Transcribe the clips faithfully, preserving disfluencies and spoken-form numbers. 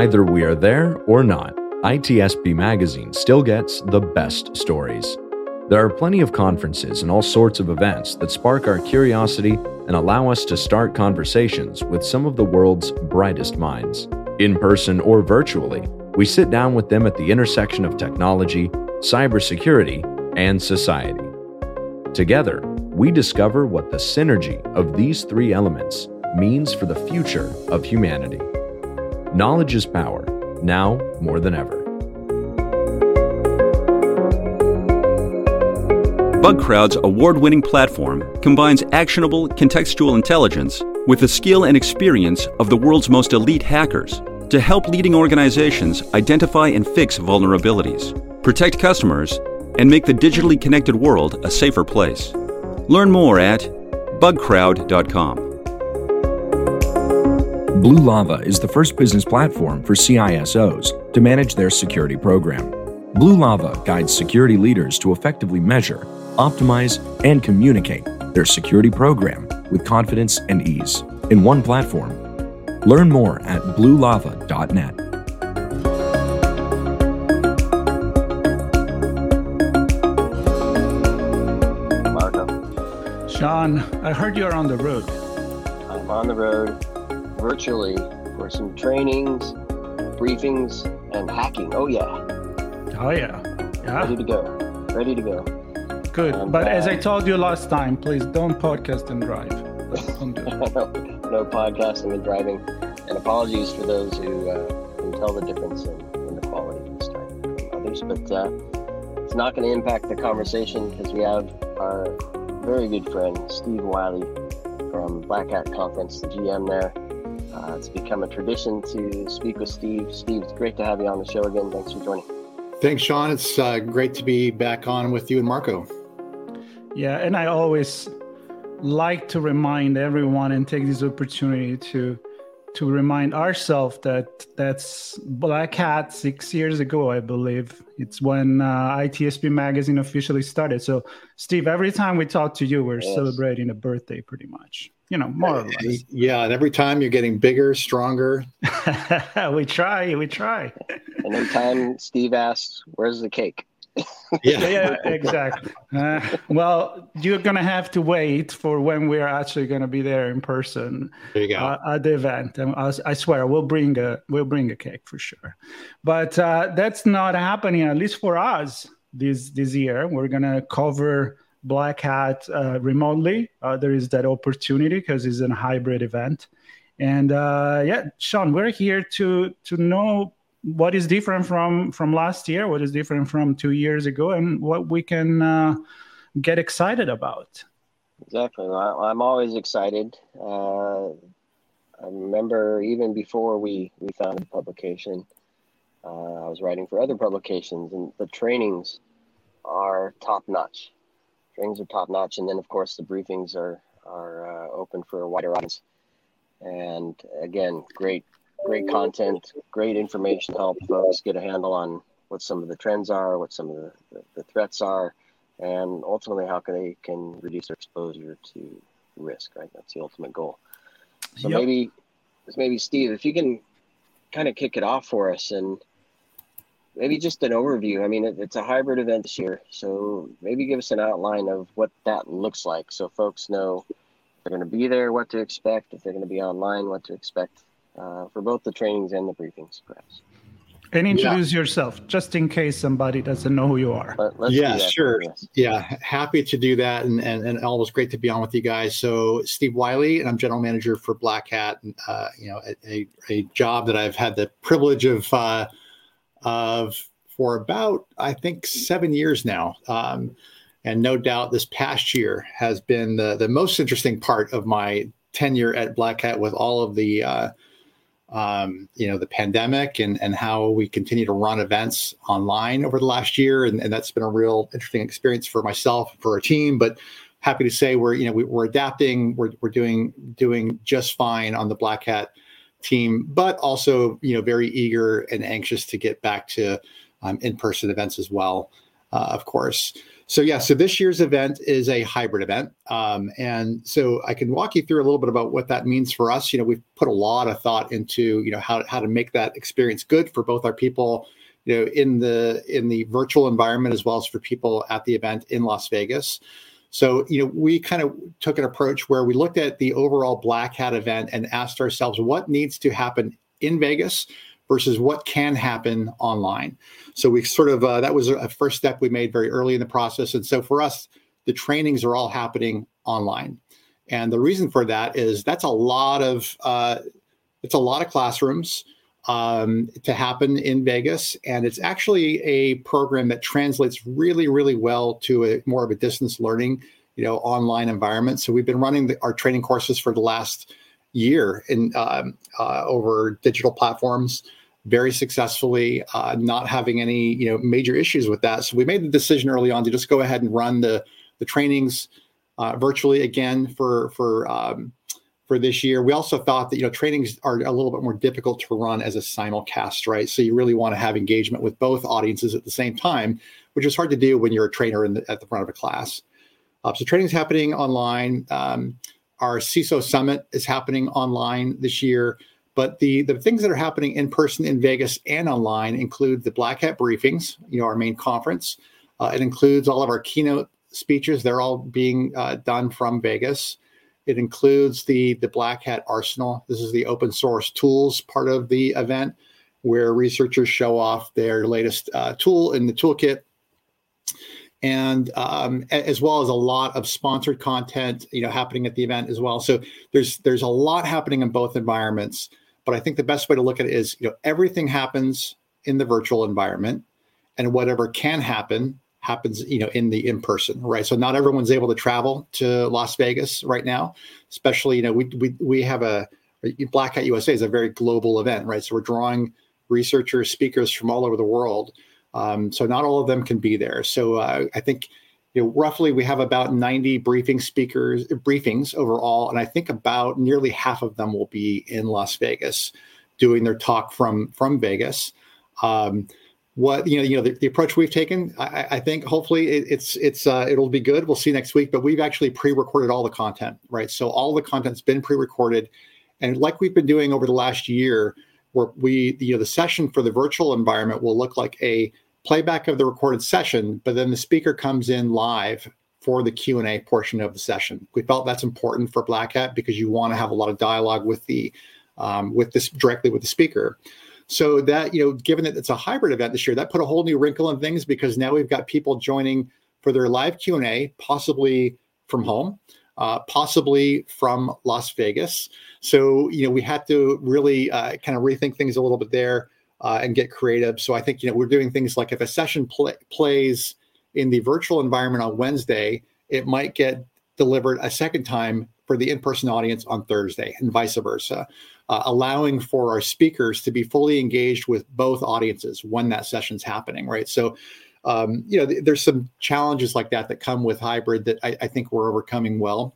Either we are there or not, I T S P Magazine still gets the best stories. There are plenty of conferences and all sorts of events that spark our curiosity and allow us to start conversations with some of the world's brightest minds. In person or virtually, we sit down with them at the intersection of technology, cybersecurity, and society. Together, we discover what the synergy of these three elements means for the future of humanity. Knowledge is power, now more than ever. BugCrowd's award-winning platform combines actionable contextual intelligence with the skill and experience of the world's most elite hackers to help leading organizations identify and fix vulnerabilities, protect customers, and make the digitally connected world a safer place. Learn more at bug crowd dot com. Blue Lava is the first business platform for C I S Os to manage their security program. Blue Lava guides security leaders to effectively measure, optimize, and communicate their security program with confidence and ease in one platform. Learn more at blue lava dot net. Marco. Sean, I heard you're on the road. I'm on the road virtually for some trainings, briefings, and hacking. Oh, yeah. Oh, yeah. Yeah. Ready to go. Ready to go. Good. And, but uh, as I told you last time, please don't podcast and drive. Don't do it. no, no podcasting and driving. And apologies for those who uh, can tell the difference in, in the quality this time from others. But uh, it's not going to impact the conversation because we have our very good friend, Steve Wiley from Black Hat Conference, the G M there. Uh, it's become a tradition to speak with Steve. Steve, it's great to have you on the show again. Thanks for joining. Thanks, Sean. It's uh, great to be back on with you and Marco. Yeah, and I always like to remind everyone and take this opportunity to to remind ourselves that that's Black Hat six years ago, I believe. It's when uh, I T S P Magazine officially started. So, Steve, every time we talk to you, we're Yes. celebrating a birthday pretty much. You know, more or less. Yeah, and every time you're getting bigger, stronger. we try, we try. And every time Steve asks, where's the cake? Yeah, yeah, exactly. Uh, well, you're going to have to wait for when we're actually going to be there in person. There you go. Uh, at the event. And I, I swear, we'll bring a we'll bring a cake for sure. But uh, that's not happening, at least for us this this year. We're going to cover Black Hat uh, remotely. Uh, there is that opportunity because it's a hybrid event. And uh, yeah, Sean, we're here to to know what is different from from last year, what is different from two years ago, and what we can uh, get excited about. Exactly. Well, I'm always excited. Uh, I remember even before we, we founded the publication, uh, I was writing for other publications, and the trainings are top-notch. Trainings are top-notch, and then, of course, the briefings are, are uh, open for a wider audience. And, again, great Great content, great information to help folks get a handle on what some of the trends are, what some of the, the, the threats are, and ultimately how can they can reduce their exposure to risk, right? That's the ultimate goal. So Yep. maybe, maybe Steve, if you can kind of kick it off for us and maybe just an overview. I mean, it, it's a hybrid event this year, so maybe give us an outline of what that looks like so folks know if they're going to be there, what to expect, if they're going to be online, what to expect. Uh, for both the trainings and the briefings, perhaps. And introduce yeah. yourself, just in case somebody doesn't know who you are. But let's yeah, do that. sure. Yes. Yeah, happy to do that, and, and and always great to be on with you guys. So, Steve Wiley, and I'm general manager for Black Hat. And, uh, you know, a, a job that I've had the privilege of uh, of for about I think seven years now. Um, and no doubt, this past year has been the the most interesting part of my tenure at Black Hat, with all of the uh, Um, you know, the pandemic and, and how we continue to run events online over the last year. And, and that's been a real interesting experience for myself, for our team, but happy to say we're, you know, we, we're adapting, we're, we're doing, doing just fine on the Black Hat team, but also, you know, very eager and anxious to get back to um, in-person events as well. uh, of course. So yeah, so this year's event is a hybrid event. Um, and so I can walk you through a little bit about what that means for us. You know, we've put a lot of thought into, you know, how, how to make that experience good for both our people, you know, in the in the virtual environment, as well as for people at the event in Las Vegas. So, you know, we kind of took an approach where we looked at the overall Black Hat event and asked ourselves what needs to happen in Vegas versus what can happen online. So we sort of, uh, that was a first step we made very early in the process. And so for us, the trainings are all happening online. And the reason for that is that's a lot of, uh, it's a lot of classrooms um, to happen in Vegas. And it's actually a program that translates really, really well to a more of a distance learning, you know, online environment. So we've been running the, our training courses for the last year in um, uh, over digital platforms very successfully, uh, not having any, you know, major issues with that. So we made the decision early on to just go ahead and run the the trainings uh, virtually again for for um, for this year. We also thought that, you know, trainings are a little bit more difficult to run as a simulcast, right? So you really want to have engagement with both audiences at the same time, which is hard to do when you're a trainer in the, at the front of a class. Uh, so training is happening online. Um, Our C I S O Summit is happening online this year, but the, the things that are happening in person in Vegas and online include the Black Hat briefings, you know, our main conference. Uh, it includes all of our keynote speeches. They're all being uh, done from Vegas. It includes the, the Black Hat Arsenal. This is the open source tools part of the event where researchers show off their latest uh, tool in the toolkit. And um, as well as a lot of sponsored content, you know, happening at the event as well. So there's there's a lot happening in both environments. But I think the best way to look at it is, you know, everything happens in the virtual environment, and whatever can happen happens, you know, in the in-person, right? So not everyone's able to travel to Las Vegas right now, especially, you know, we we we have a Black Hat U S A is a very global event, right? So we're drawing researchers, speakers from all over the world. Um, so not all of them can be there. So uh, I think, you know, roughly we have about ninety briefing speakers, briefings overall, and I think about nearly half of them will be in Las Vegas, doing their talk from from Vegas. Um, what you know, you know, the, the approach we've taken, I, I think hopefully it, it's it's uh, it'll be good. We'll see next week, but we've actually pre-recorded all the content, right? So all the content's been pre-recorded, and like we've been doing over the last year, where we, you know, the session for the virtual environment will look like a playback of the recorded session, but then the speaker comes in live for the Q and A portion of the session. We felt that's important for Black Hat because you want to have a lot of dialogue with the um, with this directly with the speaker. So that, you know, given that it's a hybrid event this year, that put a whole new wrinkle in things because now we've got people joining for their live Q and A, possibly from home, uh, possibly from Las Vegas. So, you know, we had to really uh, kind of rethink things a little bit there. Uh, and get creative. So I think, you know, we're doing things like if a session play, plays in the virtual environment on Wednesday, it might get delivered a second time for the in-person audience on Thursday and vice versa, uh, allowing for our speakers to be fully engaged with both audiences when that session's happening, right? So, um, you know, th- there's some challenges like that that come with hybrid that I, I think we're overcoming well.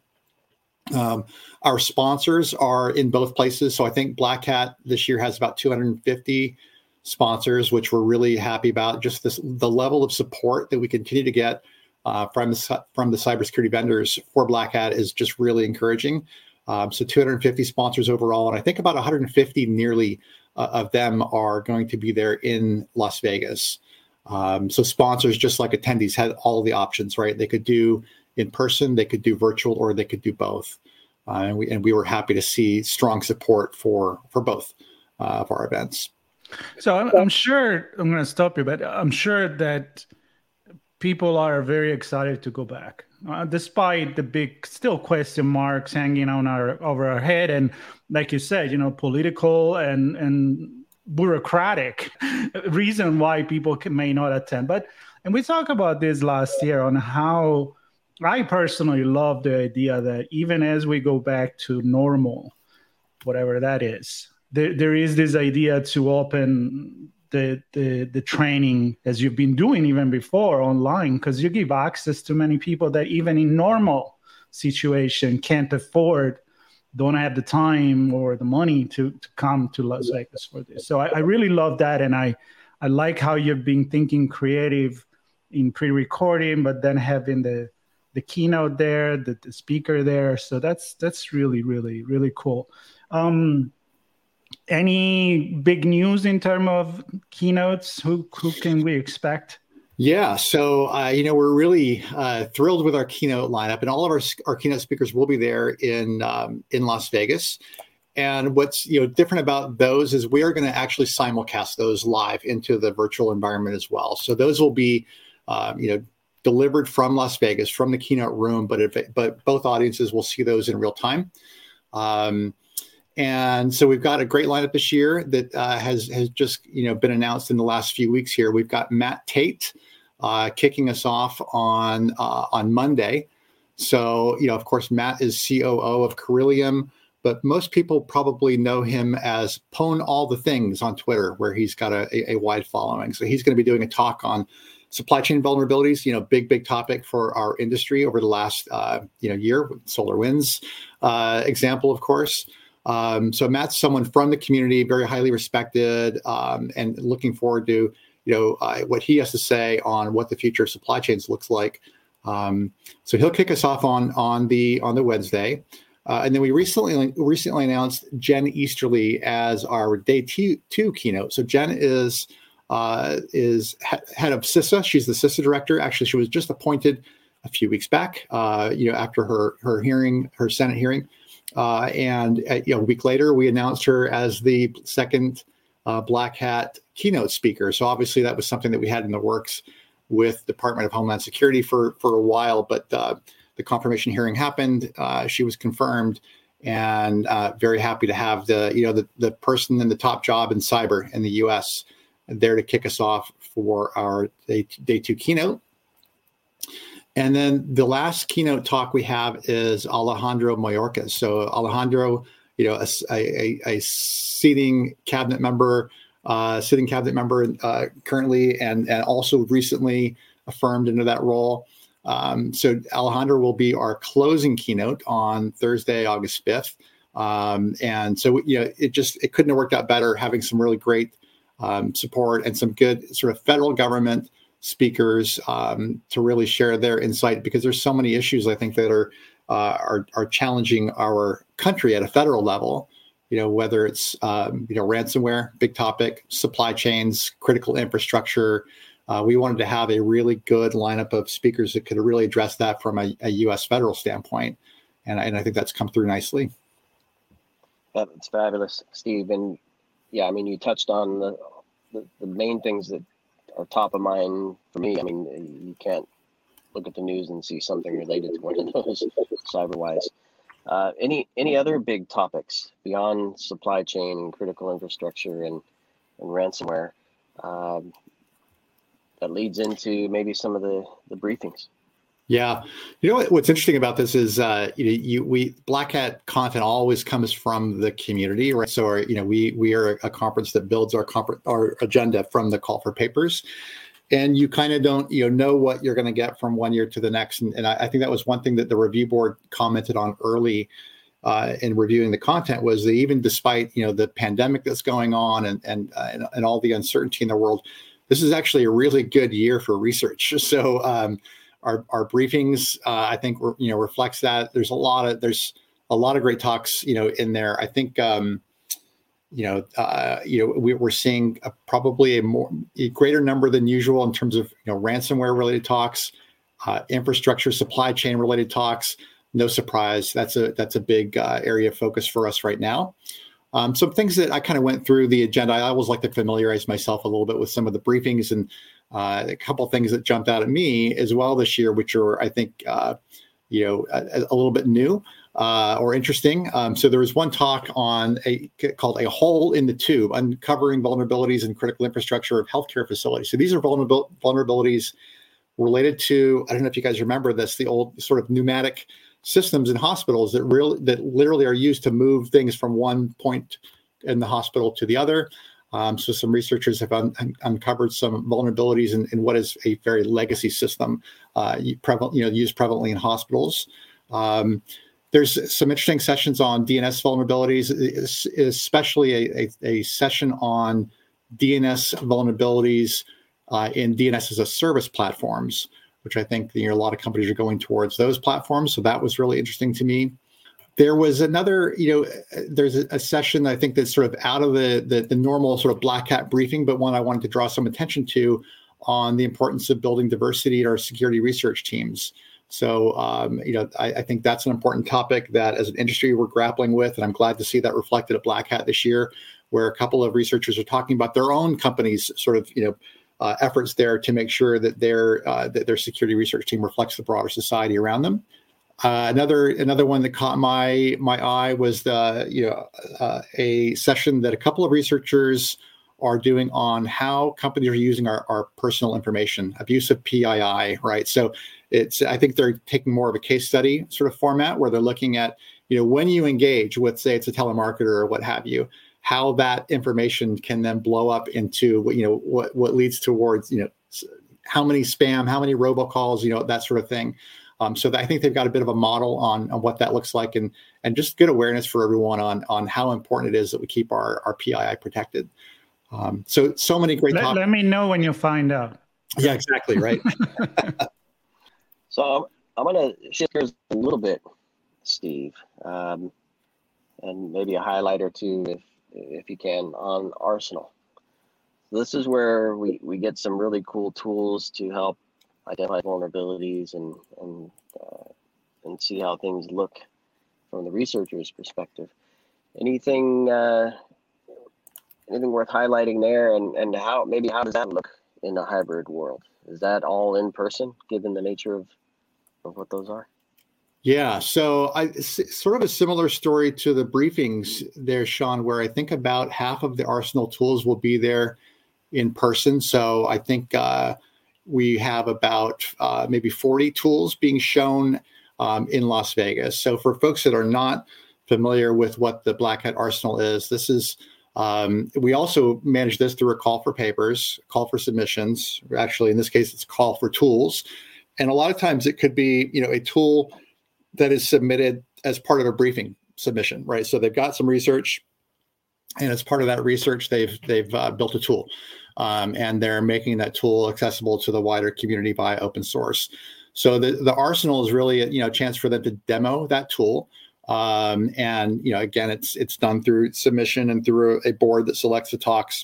Um, our sponsors are in both places. So I think Black Hat this year has about two hundred fifty sponsors, which we're really happy about. Just this, the level of support that we continue to get uh, from the from the cybersecurity vendors for Black Hat is just really encouraging. Um, so two hundred fifty sponsors overall, and I think about one hundred fifty nearly uh, of them are going to be there in Las Vegas. Um, so sponsors, just like attendees, had all the options, right? They could do in person, they could do virtual, or they could do both. Uh, and we and we were happy to see strong support for for both uh, of our events. So I'm, I'm sure I'm going to stop you, but I'm sure that people are very excited to go back, uh, despite the big still question marks hanging on our over our head, and like you said, you know, political and and bureaucratic reason why people can, may not attend. But and we talked about this last year on how I personally love the idea that even as we go back to normal, whatever that is, there there is this idea to open the the the training as you've been doing even before online, because you give access to many people that even in normal situation can't afford, don't have the time or the money to, to come to Las Vegas for this. So I, I really love that. And I, I like how you've been thinking creative in pre-recording, but then having the the keynote there, the, the speaker there. So that's that's really, really, really cool. Um, any big news in terms of keynotes? Who who can we expect? Yeah, so uh, you know we're really uh, thrilled with our keynote lineup, and all of our our keynote speakers will be there in um, in Las Vegas. And what's you know different about those is we are going to actually simulcast those live into the virtual environment as well. So those will be um, you know delivered from Las Vegas from the keynote room, but if it, but both audiences will see those in real time. Um, And so we've got a great lineup this year that uh, has has just you know been announced in the last few weeks here. We've got Matt Tate uh, kicking us off on uh, on Monday. So you know, of course, Matt is C O O of Corellium, but most people probably know him as Pwn All the Things on Twitter, where he's got a, a, a wide following. So he's going to be doing a talk on supply chain vulnerabilities. You know, big big topic for our industry over the last uh, you know year. SolarWinds uh, example, of course. Um, so Matt's someone from the community, very highly respected, um, and looking forward to, you know, uh, what he has to say on what the future of supply chains looks like. Um, so he'll kick us off on on the on the Wednesday, uh, and then we recently recently announced Jen Easterly as our day two, two keynote. So Jen is uh, is head of CISA. She's the CISA director. Actually, she was just appointed a few weeks back. Uh, you know, after her her hearing, her Senate hearing. Uh, and uh, you know, a week later, we announced her as the second uh, Black Hat keynote speaker. So obviously, that was something that we had in the works with Department of Homeland Security for for a while. But uh, the confirmation hearing happened. Uh, she was confirmed, and uh, very happy to have the you know the the person in the top job in cyber in the U S there to kick us off for our day, day two keynote. And then the last keynote talk we have is Alejandro Mayorkas. So Alejandro, you know, a, a, a sitting cabinet member, uh, sitting cabinet member uh, currently, and, and also recently affirmed into that role. Um, so Alejandro will be our closing keynote on Thursday, August fifth. Um, and so, you know, it just, it couldn't have worked out better, having some really great um, support and some good sort of federal government speakers um, to really share their insight, because there's so many issues I think that are uh, are are challenging our country at a federal level. You know, whether it's um, you know ransomware, big topic, supply chains, critical infrastructure. Uh, we wanted to have a really good lineup of speakers that could really address that from a, a U S federal standpoint, and, and I think that's come through nicely. That's fabulous, Steve. And yeah, I mean, you touched on the the, the main things that are top of mind for me. I mean, you can't look at the news and see something related to one of those cyber-wise. Uh, any any other big topics beyond supply chain and critical infrastructure and, and ransomware um, that leads into maybe some of the, the briefings? Yeah, you know what, what's interesting about this is uh, you know you we Black Hat content always comes from the community, right? So our, you know we we are a conference that builds our conference our agenda from the call for papers, and you kind of don't you know know what you're going to get from one year to the next, and, and I, I think that was one thing that the review board commented on early uh, in reviewing the content, was that even despite you know the pandemic that's going on and and uh, and, and all the uncertainty in the world, this is actually a really good year for research. So. Um, Our, our briefings, uh, I think, you know, reflects that. There's a lot of there's a lot of great talks, you know, in there. I think, um, you know, uh, you know, we, we're seeing a, probably a more a greater number than usual in terms of you know ransomware related talks, uh, infrastructure, supply chain related talks. No surprise, that's a that's a big uh, area of focus for us right now. Um, some things that I kind of went through the agenda. I always like to familiarize myself a little bit with some of the briefings, and uh, a couple of things that jumped out at me as well this year, which are, I think, uh, you know, a, a little bit new uh, or interesting. Um, so there was one talk on a called "A Hole in the Tube: Uncovering Vulnerabilities in Critical Infrastructure of Healthcare Facilities." So these are vulnerable vulnerabilities related to, I don't know if you guys remember this, the old sort of pneumatic systems in hospitals that really that literally are used to move things from one point in the hospital to the other. Um, so some researchers have un- un- uncovered some vulnerabilities in, in what is a very legacy system, uh, prevalent, you know, used prevalently in hospitals. Um, there's some interesting sessions on D N S vulnerabilities, especially a, a, a session on D N S vulnerabilities uh, in D N S as a service platforms, which I think you know, a lot of companies are going towards those platforms. So that was really interesting to me. There was another, you know, there's a, a session I think that's sort of out of the, the the normal sort of Black Hat briefing, but one I wanted to draw some attention to on the importance of building diversity in our security research teams. So, um, you know, I, I think that's an important topic that as an industry we're grappling with, and I'm glad to see that reflected at Black Hat this year, where a couple of researchers are talking about their own companies' sort of, you know, uh, efforts there to make sure that their uh, that their security research team reflects the broader society around them. Uh, another another one that caught my my eye was the you know uh, a session that a couple of researchers are doing on how companies are using our, our personal information, abuse of P I I, right? So it's I think they're taking more of a case study sort of format where they're looking at you know when you engage with, say, it's a telemarketer or what have you, how that information can then blow up into you know what what leads towards you know how many spam, how many robocalls, you know that sort of thing. Um, so I think they've got a bit of a model on, on what that looks like, and and just good awareness for everyone on on how important it is that we keep our, our P I I protected. Um, so so many great let, topics. Let me know when you find out. Yeah, exactly, right. So I'm, I'm going to shift gears a little bit, Steve, um, and maybe a highlight or two, if if you can, on Arsenal. So this is where we, we get some really cool tools to help identify vulnerabilities and and uh, and see how things look from the researcher's perspective. Anything uh, anything worth highlighting there, and, and how maybe how does that look in a hybrid world? Is that all in person, given the nature of, of what those are? Yeah, so I sort of a similar story to the briefings there, Sean, where I think about half of the Arsenal tools will be there in person. So I think uh, we have about uh, maybe forty tools being shown um, in Las Vegas. So for folks that are not familiar with what the Black Hat Arsenal is, this is um, we also manage this through a call for papers, call for submissions. Actually, in this case, it's call for tools, and a lot of times it could be you know a tool that is submitted as part of a briefing submission, right? So they've got some research, and as part of that research, they've they've uh, built a tool, um, and they're making that tool accessible to the wider community via open source. So the, the Arsenal is really a, you know a chance for them to demo that tool, um, and you know again, it's it's done through submission and through a board that selects the talks.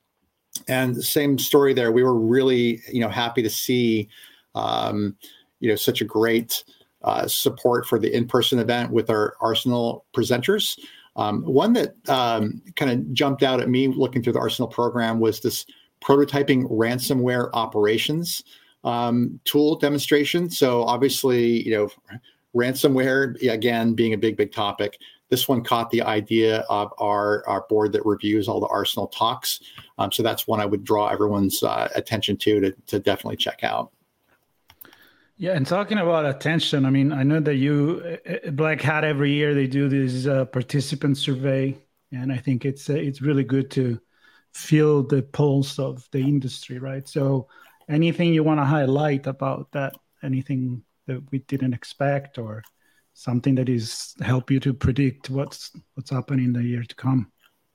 And the same story there. We were really you know happy to see um, you know such a great Uh, support for the in-person event with our Arsenal presenters. Um, one that um, kind of jumped out at me looking through the Arsenal program was this prototyping ransomware operations um, tool demonstration. So obviously, you know, ransomware, again, being a big, big topic. This one caught the idea of our, our board that reviews all the Arsenal talks. Um, so that's one I would draw everyone's uh, attention to, to, to definitely check out. Yeah, and talking about attention, I mean, I know that you, Black Hat, every year they do this uh, participant survey, and I think it's uh, it's really good to feel the pulse of the industry, right? So anything you want to highlight about that, anything that we didn't expect or something that is help you to predict what's what's happening in the year to come?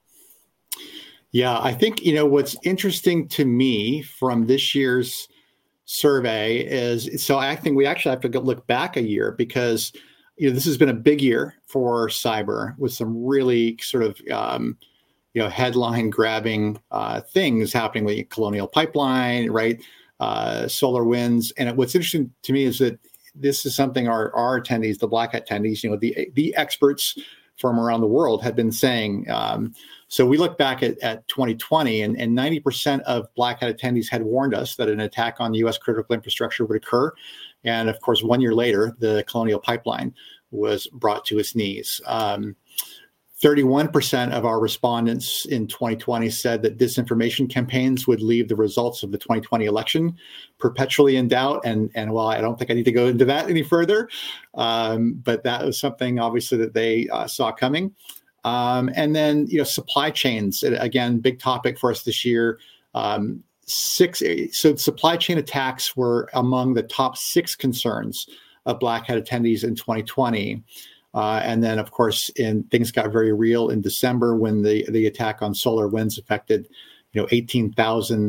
Yeah, I think, you know, what's interesting to me from this year's survey is, so I think we actually have to go look back a year because, you know, this has been a big year for cyber with some really sort of, um, you know, headline grabbing uh, things happening with Colonial Pipeline, right? Uh, SolarWinds. And what's interesting to me is that this is something our, our attendees, the Black Hat attendees, you know, the, the experts from around the world have been saying. Um, so we look back at, at twenty twenty and, and ninety percent of Black Hat attendees had warned us that an attack on U S critical infrastructure would occur. And of course, one year later, the Colonial Pipeline was brought to its knees. Um, thirty-one percent of our respondents in twenty twenty said that disinformation campaigns would leave the results of the twenty twenty election perpetually in doubt. And, and while I don't think I need to go into that any further, um, but that was something obviously that they uh, saw coming. Um, and then, you know, supply chains, again, big topic for us this year. Um, six, so supply chain attacks were among the top six concerns of Black Hat attendees in twenty twenty. Uh, and then, of course, in things got very real in December when the, the attack on SolarWinds affected, you know, eighteen thousand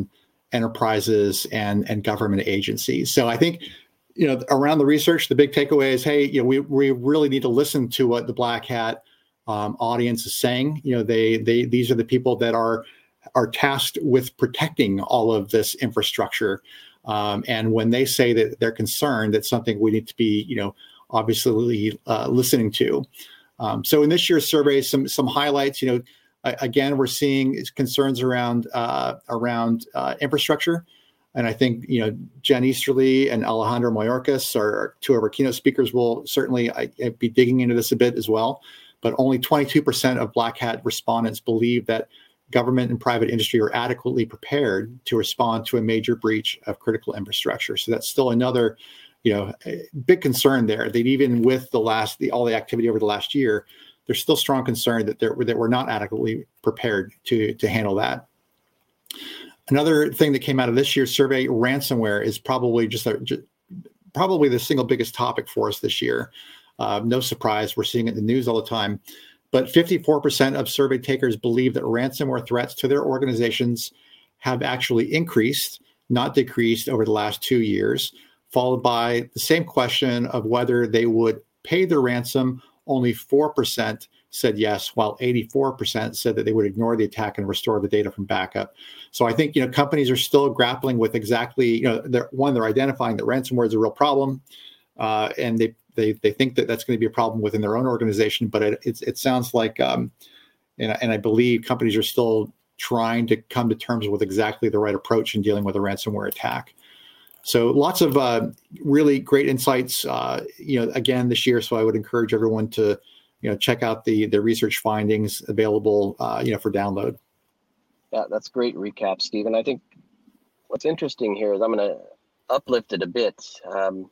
enterprises and, and government agencies. So I think, you know, around the research, the big takeaway is, hey, you know, we, we really need to listen to what the Black Hat um, audience is saying. You know, they they these are the people that are are tasked with protecting all of this infrastructure. Um, and when they say that they're concerned, that's something we need to be, you know, obviously uh, listening to. Um, so in this year's survey, some some highlights, you know, again, we're seeing concerns around uh, around uh, infrastructure. And I think, you know, Jen Easterly and Alejandro Mayorkas are two of our keynote speakers will certainly I, be digging into this a bit as well. But only twenty-two percent of Black Hat respondents believe that government and private industry are adequately prepared to respond to a major breach of critical infrastructure. So that's still another, you know, big concern there. That even with the last, the all the activity over the last year, there's still strong concern that they're that we're not adequately prepared to to handle that. Another thing that came out of this year's survey, ransomware is probably just, a, just probably the single biggest topic for us this year. Uh, no surprise, we're seeing it in the news all the time. But fifty-four percent of survey takers believe that ransomware threats to their organizations have actually increased, not decreased, over the last two years, followed by the same question of whether they would pay the ransom. Only four percent said yes, while eighty-four percent said that they would ignore the attack and restore the data from backup. So I think, you know, companies are still grappling with exactly, you know, they're, one, they're identifying that ransomware is a real problem, uh, and they they they think that that's going to be a problem within their own organization. But it it's, it sounds like, um, and, and I believe companies are still trying to come to terms with exactly the right approach in dealing with a ransomware attack. So lots of uh, really great insights, uh, you know, again this year. So I would encourage everyone to, you know, check out the the research findings available, uh, you know, for download. Yeah, that's a great recap, Stephen. I think what's interesting here is I'm going to uplift it a bit. Um,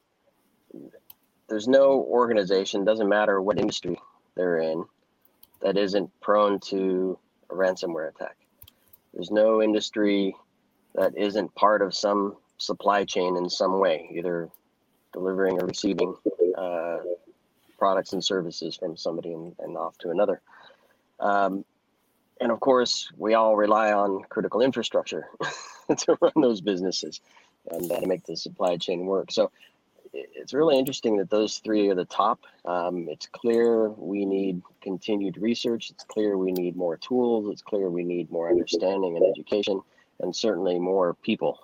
there's no organization, doesn't matter what industry they're in, that isn't prone to a ransomware attack. There's no industry that isn't part of some supply chain in some way, either delivering or receiving uh, products and services from somebody and, and off to another. Um, and of course, we all rely on critical infrastructure to run those businesses and uh, to make the supply chain work. So it's really interesting that those three are the top. Um, it's clear we need continued research. It's clear we need more tools. It's clear we need more understanding and education, and certainly more people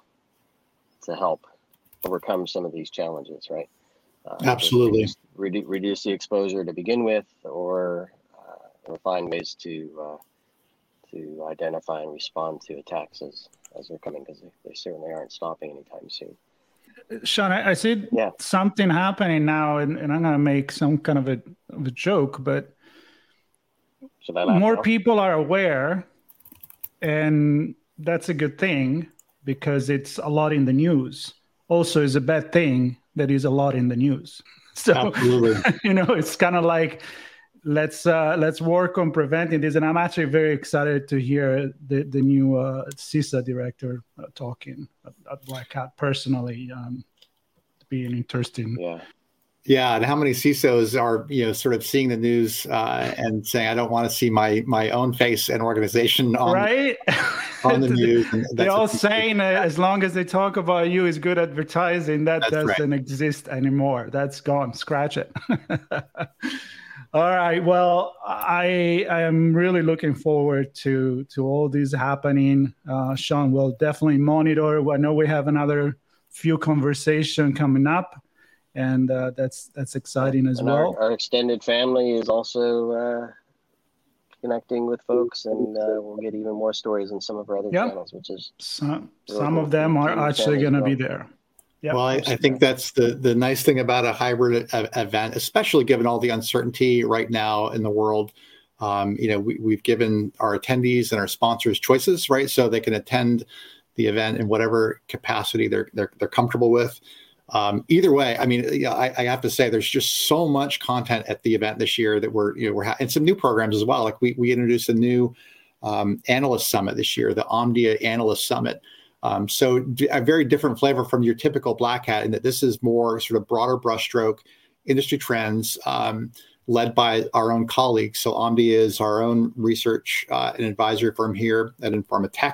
to help overcome some of these challenges, right? Uh, Absolutely. Reduce, reduce the exposure to begin with, or, uh, or find ways to uh, to identify and respond to attacks as, as they're coming, because they, they certainly aren't stopping anytime soon. Sean, I, I see yeah. something happening now, and, and I'm going to make some kind of a, of a joke, but more now? people are aware, and that's a good thing because it's a lot in the news. Also, it's a bad thing that is a lot in the news. So, Absolutely. you know, it's kind of like, let's uh, let's work on preventing this. And I'm actually very excited to hear the, the new uh, CISA director uh, talking at, at Black Hat personally. Um, being interesting. Yeah. Yeah, and how many C I S Os are, you know, sort of seeing the news uh, and saying, "I don't want to see my my own face and organization on right on the news." And They're all saying uh, as long as they talk about you is good advertising. That that's doesn't right. exist anymore. That's gone. Scratch it. All right. Well, I I am really looking forward to to all this happening. Uh, Sean will definitely monitor. I know we have another few conversation coming up. And uh, that's that's exciting as and well. Our, our extended family is also uh, connecting with folks, and uh, we'll get even more stories in some of our other yep. channels, which is some some of them are actually going to well. be there. Yep. Well, I, I think that's the the nice thing about a hybrid event, especially given all the uncertainty right now in the world. Um, you know, we, we've given our attendees and our sponsors choices, right? So they can attend the event in whatever capacity they're they're, they're comfortable with. Um, either way, I mean, you know, I, I have to say, there's just so much content at the event this year that we're, you know, we're ha- and some new programs as well. Like we we introduced a new um, analyst summit this year, the Omdia Analyst Summit. Um, so d- a very different flavor from your typical Black Hat, in that this is more sort of broader brushstroke industry trends um, led by our own colleagues. So Omdia is our own research uh, and advisory firm here at Informa Tech.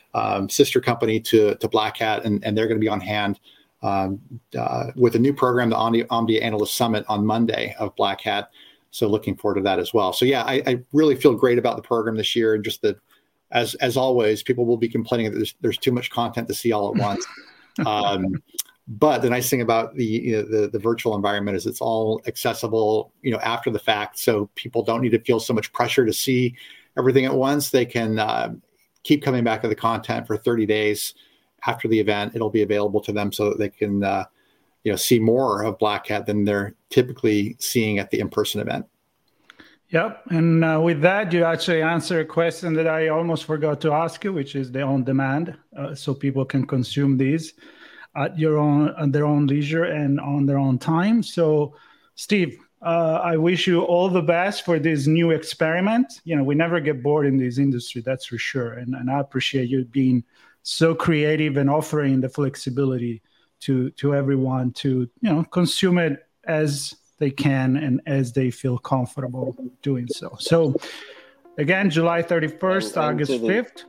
um, sister company to to Black Hat, and, and they're going to be on hand um, uh, with a new program, the Omdia, Omdia Analyst Summit on Monday of Black Hat. So looking forward to that as well. So yeah, I, I really feel great about the program this year, and just the as as always, people will be complaining that there's there's too much content to see all at once. um, but the nice thing about the, you know, the the virtual environment is it's all accessible, you know, after the fact. So people don't need to feel so much pressure to see everything at once. They can uh, keep coming back to the content for thirty days after the event. It'll be available to them so that they can uh, you know see more of Black Hat than they're typically seeing at the in-person event. Yep. And uh, with that, you actually answer a question that I almost forgot to ask you, which is the on-demand, uh, so people can consume these at your own, at their own leisure and on their own time. So, Steve, uh, I wish you all the best for this new experiment. You know, we never get bored in this industry, that's for sure. And, and I appreciate you being so creative and offering the flexibility to to everyone to, you know, consume it as they can and as they feel comfortable doing so. So again, July thirty-first, and, and August fifth.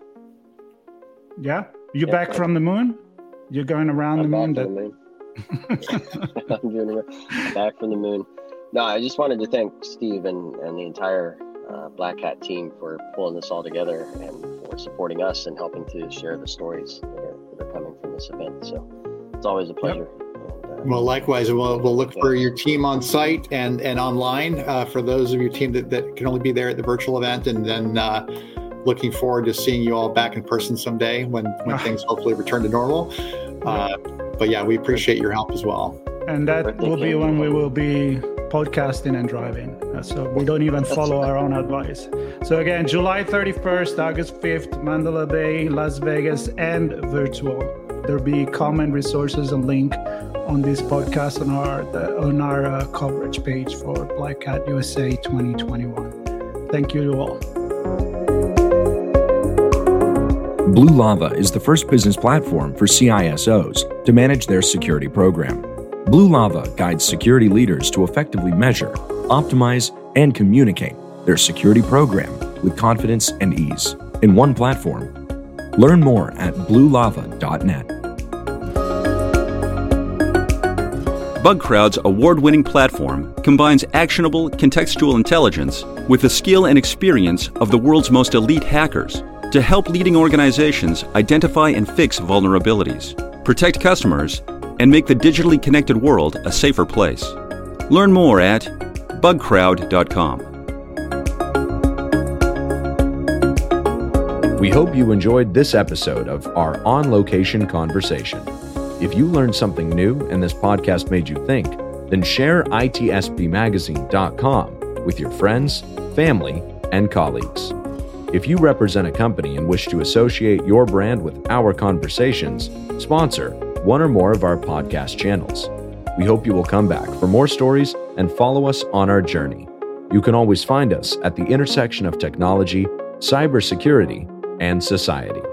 Yeah. You yeah, back right. from the moon? You're going around I'm the moon? That... The moon. I'm doing back from the moon. No, I just wanted to thank Steve and, and the entire uh, Black Hat team for pulling this all together and for supporting us and helping to share the stories that are, that are coming from this event. So it's always a pleasure. Yep. Well, likewise, we'll, we'll look for your team on site and, and online uh, for those of your team that, that can only be there at the virtual event, and then uh, looking forward to seeing you all back in person someday when, when things hopefully return to normal. Uh, but yeah, we appreciate your help as well. And that will be when we will be podcasting and driving. Uh, so we don't even follow our own advice. So again, July thirty-first, August fifth, Mandalay Bay, Las Vegas, and virtual. There'll be common resources and link on this podcast on our the, on our uh, coverage page for Black Hat U S A twenty twenty-one. Thank you to all. Blue Lava is the first business platform for C I S Os to manage their security program. Blue Lava guides security leaders to effectively measure, optimize, and communicate their security program with confidence and ease in one platform. Learn more at blue lava dot net. BugCrowd's award-winning platform combines actionable contextual intelligence with the skill and experience of the world's most elite hackers to help leading organizations identify and fix vulnerabilities, protect customers, and make the digitally connected world a safer place. Learn more at bug crowd dot com. We hope you enjoyed this episode of our on-location conversation. If you learned something new and this podcast made you think, then share I T S P magazine dot com with your friends, family, and colleagues. If you represent a company and wish to associate your brand with our conversations, sponsor one or more of our podcast channels. We hope you will come back for more stories and follow us on our journey. You can always find us at the intersection of technology, cybersecurity, and society.